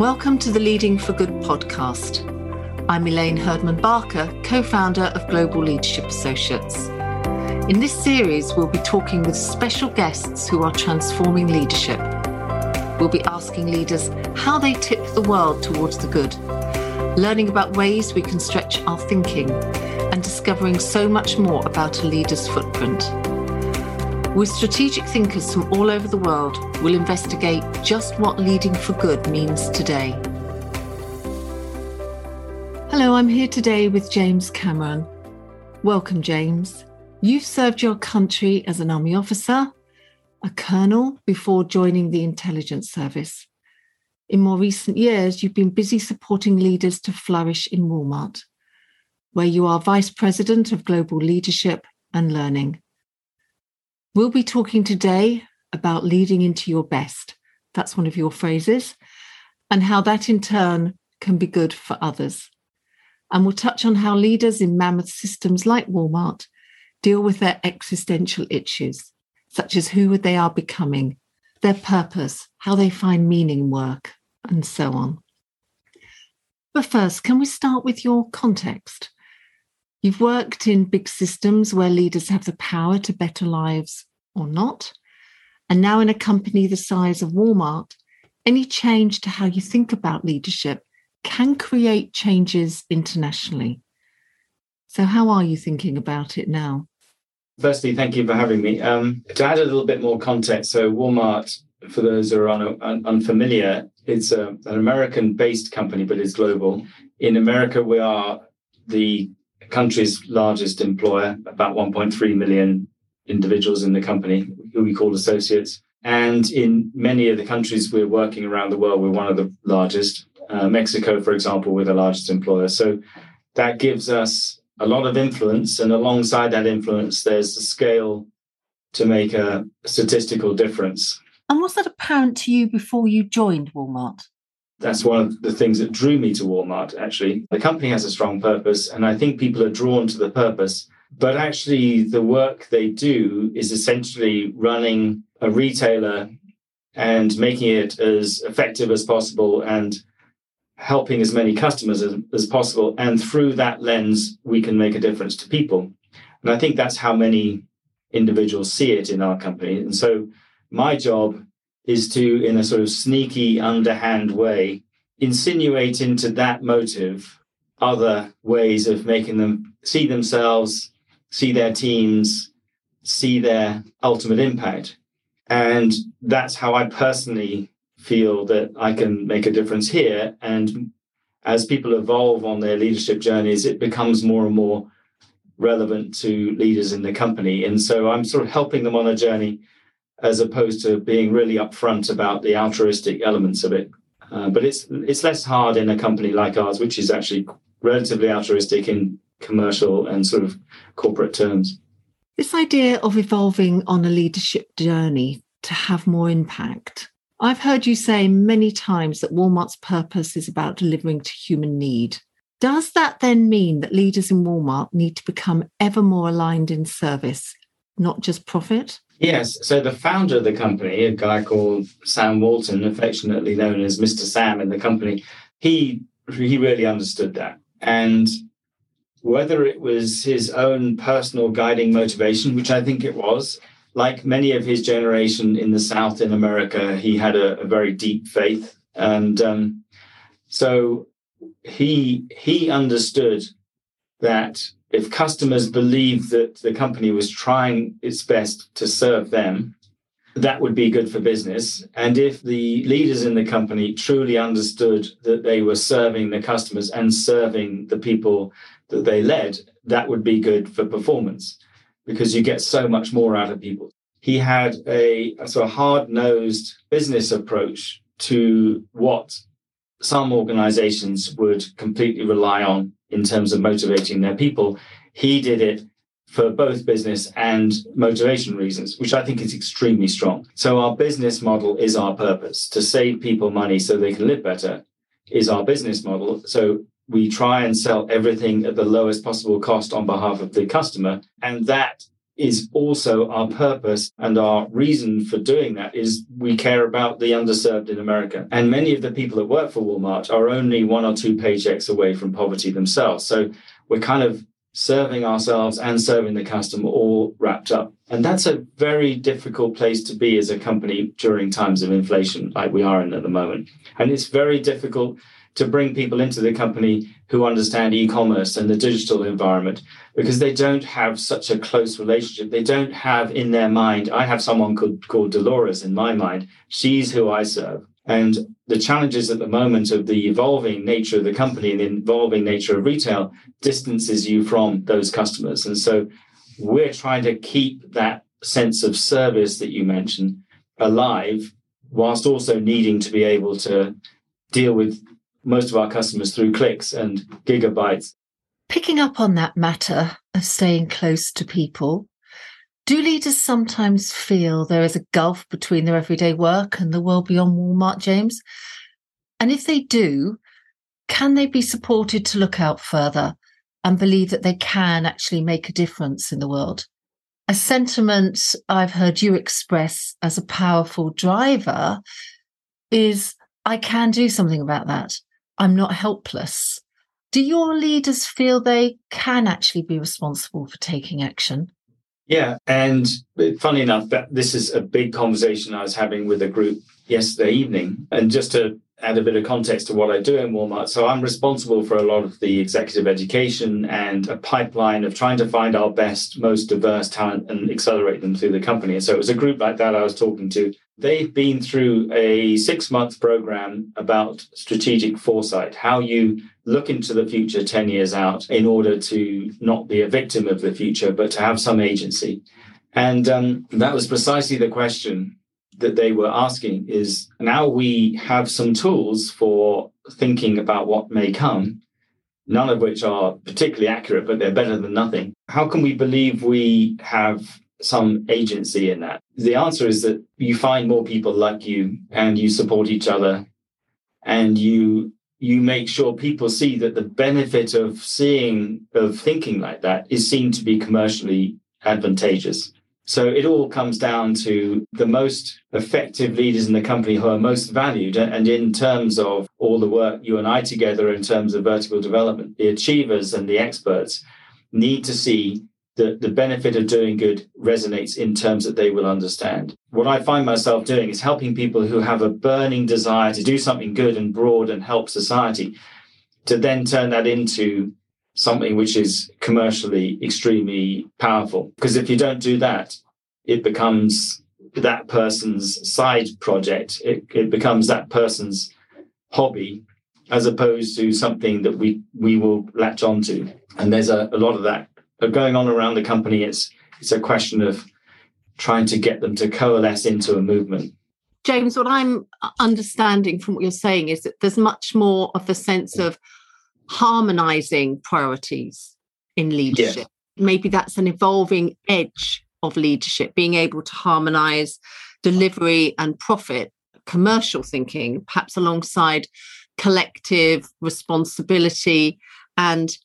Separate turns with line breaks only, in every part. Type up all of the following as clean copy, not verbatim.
Welcome to the Leading for Good podcast. I'm Elaine Herdman Barker, co-founder of Global Leadership Associates. In this series, we'll be talking with special guests who are transforming leadership. We'll be asking leaders how they tip the world towards the good, learning about ways we can stretch our thinking, and discovering so much more about a leader's footprint. With strategic thinkers from all over the world, we'll investigate just what leading for good means today. Hello, I'm here today with James Cameron. Welcome, James. You've served your country as an army officer, a colonel, before joining the intelligence service. In more recent years, you've been busy supporting leaders to flourish in Walmart, where you are Vice President of Global Leadership and Learning. We'll be talking today about leading into your best. That's one of your phrases, and how that in turn can be good for others. And we'll touch on how leaders in mammoth systems like Walmart deal with their existential issues, such as who they are becoming, their purpose, how they find meaning in work, and so on. But first, can we start with your context? You've worked in big systems where leaders have the power to better lives or not. And now in a company the size of Walmart, any change to how you think about leadership can create changes internationally. So how are you thinking about it now?
Firstly, thank you for having me. To add a little bit more context, so Walmart, for those who are unfamiliar, it's an American-based company, but it's global. In America, we are the country's largest employer, about 1.3 million individuals in the company, who we call associates. And in many of the countries we're working around the world, we're one of the largest. Mexico, for example, we're the largest employer. So that gives us a lot of influence. And alongside that influence, there's the scale to make a statistical difference.
And was that apparent to you before you joined Walmart?
That's one of the things that drew me to Walmart, actually. The company has a strong purpose, and I think people are drawn to the purpose. But actually, the work they do is essentially running a retailer and making it as effective as possible and helping as many customers as possible. And through that lens, we can make a difference to people. And I think that's how many individuals see it in our company. And so my job is to, in a sort of sneaky, underhand way, insinuate into that motive other ways of making them see themselves, see their teams, see their ultimate impact. And that's how I personally feel that I can make a difference here. And as people evolve on their leadership journeys, it becomes more and more relevant to leaders in the company. And so I'm sort of helping them on a journey as opposed to being really upfront about the altruistic elements of it. But it's less hard in a company like ours, which is actually relatively altruistic in commercial and sort of corporate terms.
This idea of evolving on a leadership journey to have more impact. I've heard you say many times that Walmart's purpose is about delivering to human need. Does that then mean that leaders in Walmart need to become ever more aligned in service, not just profit?
Yes. So the founder of the company, a guy called Sam Walton, affectionately known as Mr. Sam in the company, he really understood that. And whether it was his own personal guiding motivation, which I think it was, like many of his generation in the South in America, he had a very deep faith. And so he understood that if customers believed that the company was trying its best to serve them, that would be good for business. And if the leaders in the company truly understood that they were serving the customers and serving the people that they led, that would be good for performance, because you get so much more out of people. He had a sort of hard-nosed business approach to what some organizations would completely rely on in terms of motivating their people. He did it for both business and motivation reasons, which I think is extremely strong. So our business model is our purpose. To save people money so they can live better is our business model. So we try and sell everything at the lowest possible cost on behalf of the customer. And that is also our purpose, and our reason for doing that is we care about the underserved in America. And many of the people that work for Walmart are only 1 or 2 paychecks away from poverty themselves. So we're kind of serving ourselves and serving the customer all wrapped up. And that's a very difficult place to be as a company during times of inflation like we are in at the moment. And it's very difficult to bring people into the company who understand e-commerce and the digital environment, because they don't have such a close relationship. They don't have in their mind, I have someone called Dolores in my mind. She's who I serve. And the challenges at the moment of the evolving nature of the company and the evolving nature of retail distances you from those customers. And so we're trying to keep that sense of service that you mentioned alive, whilst also needing to be able to deal with most of our customers through clicks and gigabytes.
Picking up on that matter of staying close to people, do leaders sometimes feel there is a gulf between their everyday work and the world beyond Walmart, James? And if they do, can they be supported to look out further and believe that they can actually make a difference in the world? A sentiment I've heard you express as a powerful driver is, I can do something about that. I'm not helpless. Do your leaders feel they can actually be responsible for taking action?
Yeah. And funny enough, this is a big conversation I was having with a group yesterday evening. And just to add a bit of context to what I do in Walmart. So I'm responsible for a lot of the executive education and a pipeline of trying to find our best, most diverse talent and accelerate them through the company. And so it was a group like that I was talking to. They've been through a 6-month program about strategic foresight, how you look into the future 10 years out in order to not be a victim of the future, but to have some agency. And that was precisely the question that they were asking, is now we have some tools for thinking about what may come, none of which are particularly accurate, but they're better than nothing. How can we believe we have some agency in that? The answer is that you find more people like you and you support each other, and you make sure people see that the benefit of thinking like that is seen to be commercially advantageous. So it all comes down to the most effective leaders in the company who are most valued. And in terms of all the work you and I together in terms of vertical development, the achievers and the experts need to see that the benefit of doing good resonates in terms that they will understand. What I find myself doing is helping people who have a burning desire to do something good and broad and help society, to then turn that into something which is commercially extremely powerful. Because if you don't do that, it becomes that person's side project. It becomes that person's hobby, as opposed to something that we will latch onto. And there's a lot of that going on around the company. It's a question of trying to get them to coalesce into a movement.
James, what I'm understanding from what you're saying is that there's much more of the sense of harmonizing priorities in leadership. Yes. Maybe that's an evolving edge of leadership, being able to harmonize delivery and profit, commercial thinking, perhaps alongside collective responsibility and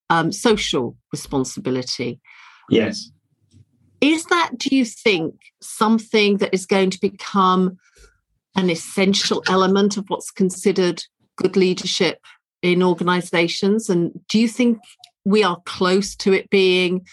social responsibility.
Yes.
Is that, do you think, something that is going to become an essential element of what's considered good leadership in organizations? And do you think we are close to it being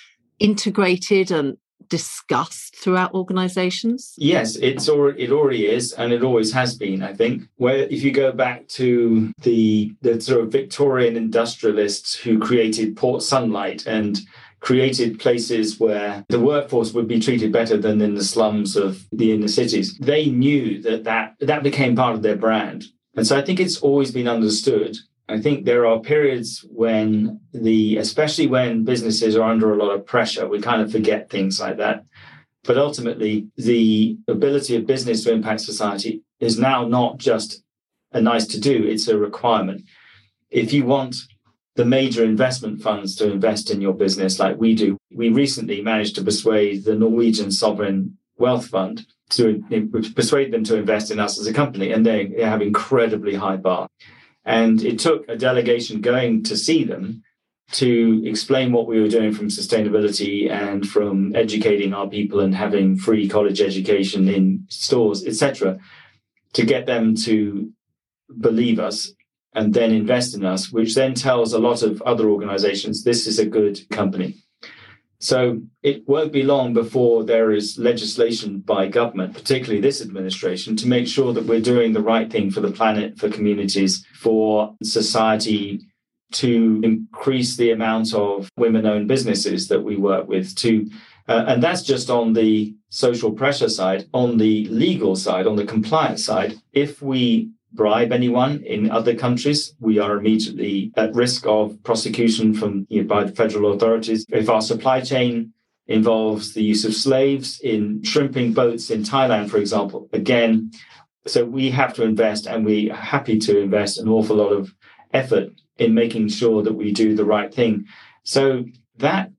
integrated and discussed throughout organizations?
Yes, it already is, and it always has been, I think. Where if you go back to the sort of Victorian industrialists who created Port Sunlight and created places where the workforce would be treated better than in the slums of the inner cities, they knew that became part of their brand. And so I think it's always been understood. I think there are periods when especially when businesses are under a lot of pressure, we kind of forget things like that. But ultimately, the ability of business to impact society is now not just a nice to do, it's a requirement. If you want the major investment funds to invest in your business like we do, we recently managed to persuade the Norwegian Sovereign Wealth Fund to persuade them to invest in us as a company, and they have incredibly high bar. And it took a delegation going to see them to explain what we were doing from sustainability and from educating our people and having free college education in stores, etc., to get them to believe us and then invest in us, which then tells a lot of other organizations this is a good company. So it won't be long before there is legislation by government, particularly this administration, to make sure that we're doing the right thing for the planet, for communities, for society, to increase the amount of women-owned businesses that we work with. And that's just on the social pressure side. On the legal side, on the compliance side, if we bribe anyone in other countries, we are immediately at risk of prosecution by the federal authorities. If our supply chain involves the use of slaves in shrimping boats in Thailand, for example, again, so we have to invest, and we are happy to invest an awful lot of effort in making sure that we do the right thing. So that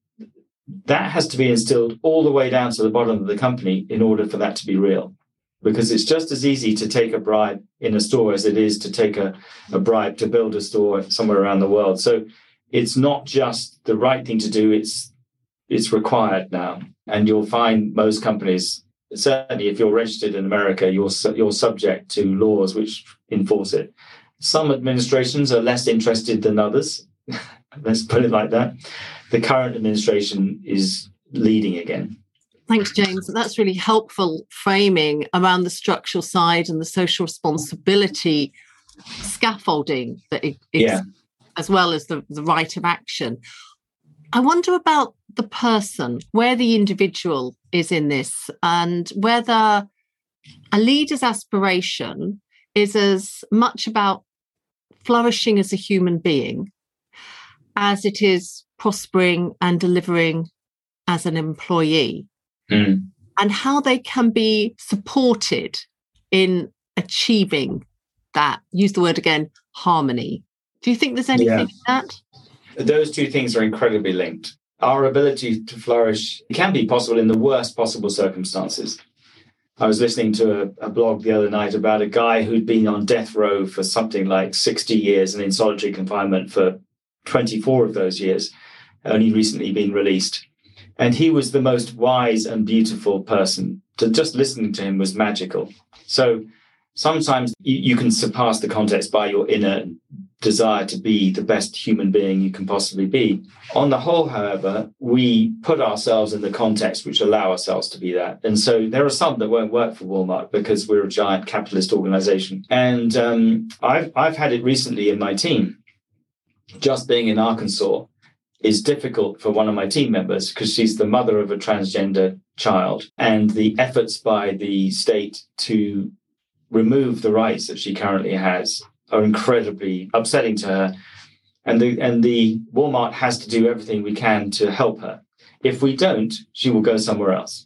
has to be instilled all the way down to the bottom of the company in order for that to be real. Because it's just as easy to take a bribe in a store as it is to take a bribe to build a store somewhere around the world. So it's not just the right thing to do, it's required now. And you'll find most companies, certainly if you're registered in America, you're subject to laws which enforce it. Some administrations are less interested than others. Let's put it like that. The current administration is leading again.
Thanks, James. That's really helpful framing around the structural side and the social responsibility scaffolding that exists, as well as the right of action. I wonder about the person, where the individual is in this, and whether a leader's aspiration is as much about flourishing as a human being as it is prospering and delivering as an employee, and how they can be supported in achieving that, use the word again, harmony. Do you think there's anything in that?
Those two things are incredibly linked. Our ability to flourish can be possible in the worst possible circumstances. I was listening to a blog the other night about a guy who'd been on death row for something like 60 years and in solitary confinement for 24 of those years, only recently been released. And he was the most wise and beautiful person. Just listening to him was magical. So sometimes you can surpass the context by your inner desire to be the best human being you can possibly be. On the whole, however, we put ourselves in the context which allow ourselves to be that. And so there are some that won't work for Walmart because we're a giant capitalist organization. And I've had it recently in my team. Just being in Arkansas is difficult for one of my team members because she's the mother of a transgender child. And the efforts by the state to remove the rights that she currently has are incredibly upsetting to her. And the Walmart has to do everything we can to help her. If we don't, she will go somewhere else.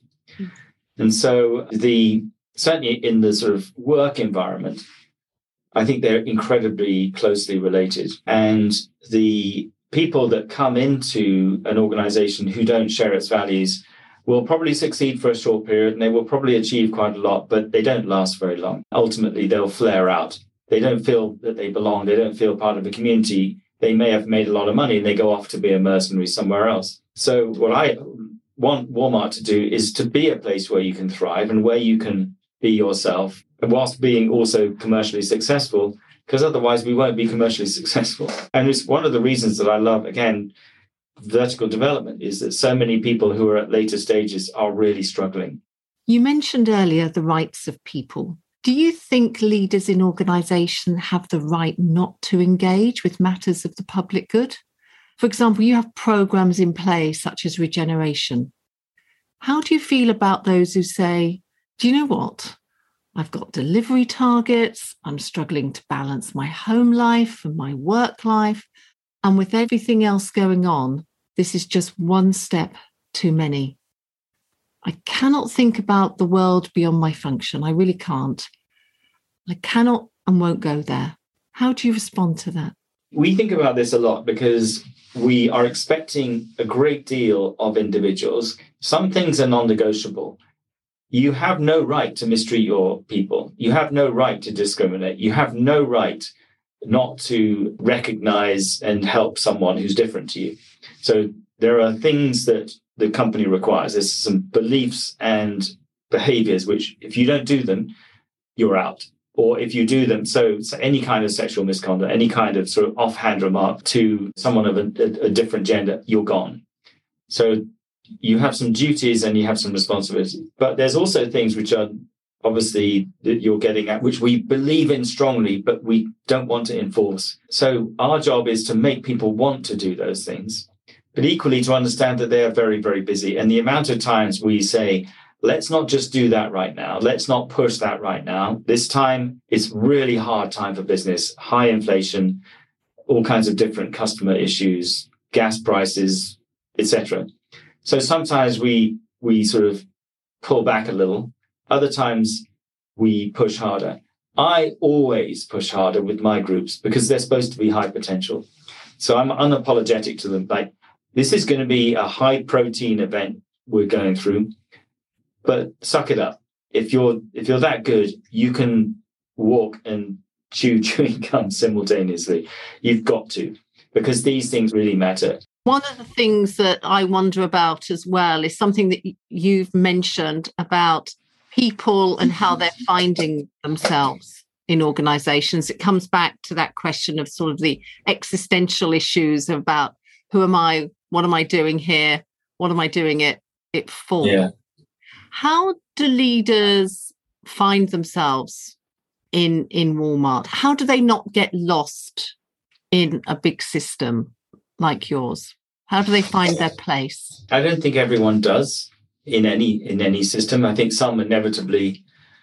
And so certainly in the sort of work environment, I think they're incredibly closely related. And the people that come into an organization who don't share its values will probably succeed for a short period, and they will probably achieve quite a lot, but they don't last very long. Ultimately, they'll flare out. They don't feel that they belong. They don't feel part of the community. They may have made a lot of money and they go off to be a mercenary somewhere else. So what I want Walmart to do is to be a place where you can thrive and where you can be yourself, whilst being also commercially successful, because otherwise we won't be commercially successful. And it's one of the reasons that I love, again, vertical development, is that so many people who are at later stages are really struggling.
You mentioned earlier the rights of people. Do you think leaders in organisations have the right not to engage with matters of the public good? For example, you have programmes in place such as regeneration. How do you feel about those who say, do you know what? I've got delivery targets. I'm struggling to balance my home life and my work life. And with everything else going on, this is just one step too many. I cannot think about the world beyond my function. I really can't. I cannot and won't go there. How do you respond to that?
We think about this a lot because we are expecting a great deal of individuals. Some things are non-negotiable. You have no right to mistreat your people. You have no right to discriminate. You have no right not to recognize and help someone who's different to you. So there are things that the company requires. There's some beliefs and behaviors which, if you don't do them, you're out. Or if you do them, so any kind of sexual misconduct, any kind of sort of offhand remark to someone of a different gender, you're gone. So you have some duties and you have some responsibilities. But there's also things which are obviously that you're getting at, which we believe in strongly, but we don't want to enforce. So our job is to make people want to do those things, but equally to understand that they are very, very busy. And the amount of times we say, let's not just do that right now. Let's not push that right now. This time, it's really hard time for business, high inflation, all kinds of different customer issues, gas prices, etc. So sometimes we sort of pull back a little. Other times we push harder. I always push harder with my groups because they're supposed to be high potential. So I'm unapologetic to them. Like, this is going to be a high protein event we're going through, but suck it up. If you're that good, you can walk and chew chewing gum simultaneously. You've got to, because these things really matter.
One of the things that I wonder about as well is something that you've mentioned about people and how they're finding themselves in organizations. It comes back to that question of sort of the existential issues about who am I, what am I doing here, what am I doing it for?
Yeah.
How do leaders find themselves in Walmart? How do they not get lost in a big system like yours? How do they find their place?
I don't think everyone does in any system. I think some inevitably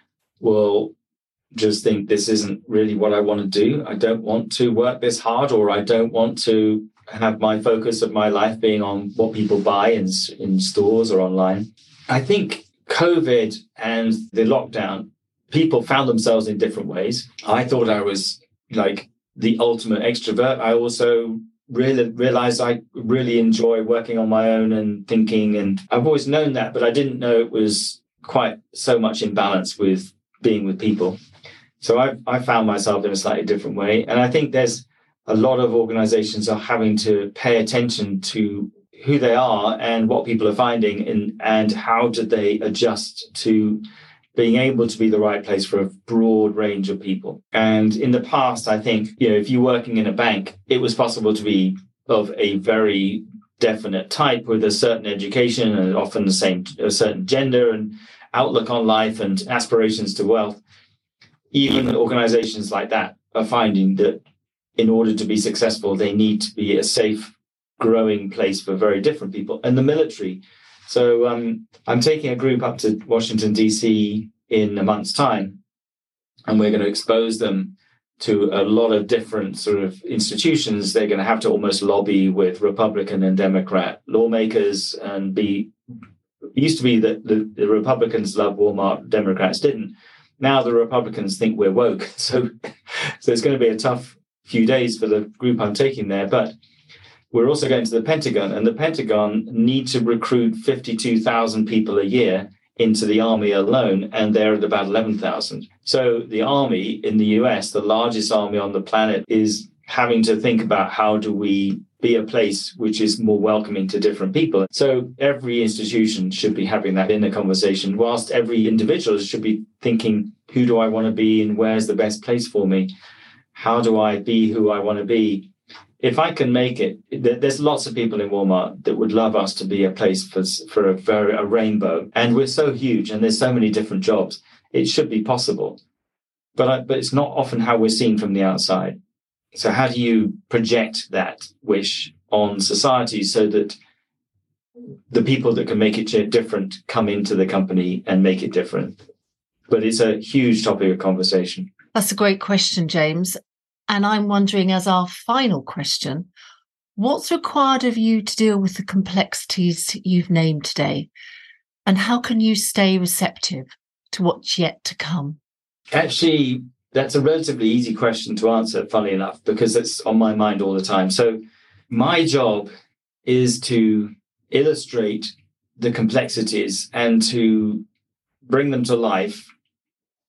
will just think this isn't really what I want to do. I don't want to work this hard, or I don't want to have my focus of my life being on what people buy in stores or online. I think COVID and the lockdown, people found themselves in different ways. I thought I was like the ultimate extrovert. I also realized I really enjoy working on my own and thinking, and I've always known that, but I didn't know it was quite so much in balance with being with people. So I found myself in a slightly different way. And I think there's a lot of organizations are having to pay attention to who they are and what people are finding, and how do they adjust to being able to be the right place for a broad range of people. And in the past, I think, if you're working in a bank, it was possible to be of a very definite type with a certain education and often a certain gender and outlook on life and aspirations to wealth. Even organizations like that are finding that in order to be successful, they need to be a safe, growing place for very different people. And the military. So I'm taking a group up to Washington, D.C. in a month's time, and we're going to expose them to a lot of different sort of institutions. They're going to have to almost lobby with Republican and Democrat lawmakers, and used to be that the Republicans love Walmart, Democrats didn't. Now the Republicans think we're woke. So it's going to be a tough few days for the group I'm taking there. But we're also going to the Pentagon, and the Pentagon need to recruit 52,000 people a year into the army alone, and they're at about 11,000. So the army in the US, the largest army on the planet, is having to think about how do we be a place which is more welcoming to different people. So every institution should be having that in the conversation, whilst every individual should be thinking, who do I want to be and where's the best place for me? How do I be who I want to be? If I can make it, there's lots of people in Walmart that would love us to be a place for a rainbow. And we're so huge and there's so many different jobs. It should be possible. But it's not often how we're seen from the outside. So how do you project that wish on society so that the people that can make it different come into the company and make it different? But it's a huge topic of conversation.
That's a great question, James. And I'm wondering, as our final question, what's required of you to deal with the complexities you've named today? And how can you stay receptive to what's yet to come?
Actually, that's a relatively easy question to answer, funnily enough, because it's on my mind all the time. So my job is to illustrate the complexities and to bring them to life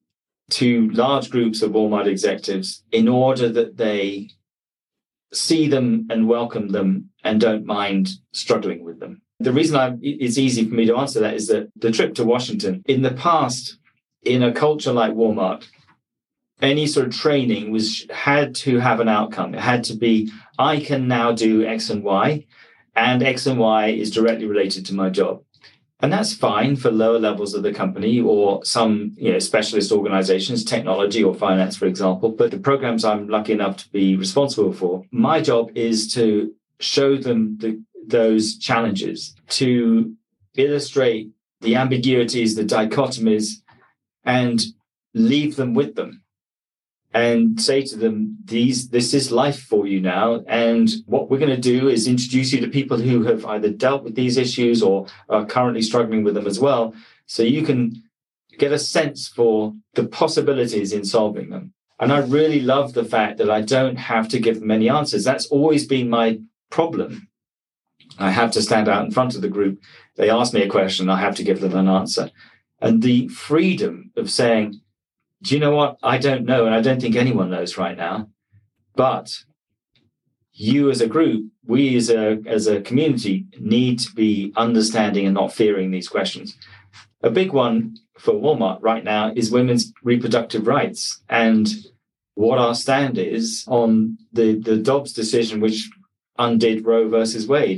to large groups of Walmart executives in order that they see them and welcome them and don't mind struggling with them. The reason it's easy for me to answer that is that the trip to Washington, in the past, in a culture like Walmart, any sort of training had to have an outcome. It had to be, I can now do X and Y, and X and Y is directly related to my job. And that's fine for lower levels of the company or some specialist organizations, technology or finance, for example. But the programs I'm lucky enough to be responsible for, my job is to show them those challenges, to illustrate the ambiguities, the dichotomies, and leave them with them and say to them, this is life for you now. And what we're going to do is introduce you to people who have either dealt with these issues or are currently struggling with them as well. So you can get a sense for the possibilities in solving them. And I really love the fact that I don't have to give them any answers. That's always been my problem. I have to stand out in front of the group. They ask me a question, I have to give them an answer. And the freedom of saying, do you know what? I don't know, and I don't think anyone knows right now. But you as a group, we as a community need to be understanding and not fearing these questions. A big one for Walmart right now is women's reproductive rights and what our stand is on the Dobbs decision, which undid Roe versus Wade.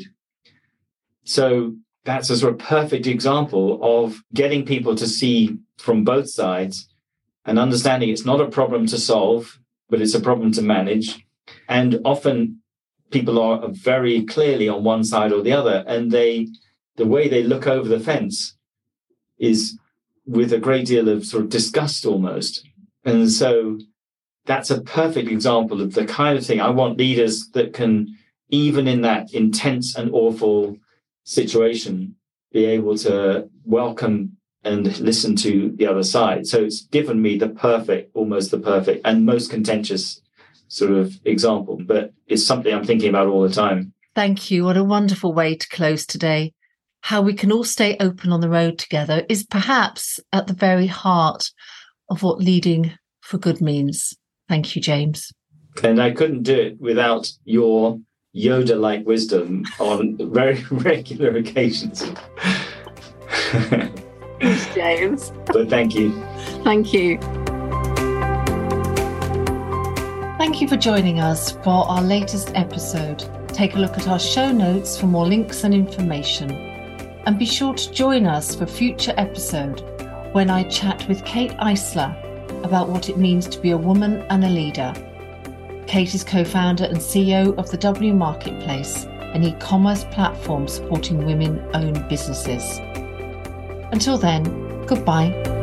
So that's a sort of perfect example of getting people to see from both sides and understanding it's not a problem to solve, but it's a problem to manage. And often people are very clearly on one side or the other, and the way they look over the fence is with a great deal of sort of disgust almost. And so that's a perfect example of the kind of thing I want leaders that can, even in that intense and awful situation, be able to welcome and listen to the other side. So it's given me almost the perfect and most contentious sort of example, but it's something I'm thinking about all the time.
Thank you. What a wonderful way to close today. How we can all stay open on the road together is perhaps at the very heart of what leading for good means. Thank you, James.
And I couldn't do it without your Yoda-like wisdom on very regular occasions.
Thanks, James.
But thank you.
Thank you. Thank you for joining us for our latest episode. Take a look at our show notes for more links and information. And be sure to join us for a future episode when I chat with Kate Eisler about what it means to be a woman and a leader. Kate is co-founder and CEO of the W Marketplace, an e-commerce platform supporting women-owned businesses. Until then, goodbye.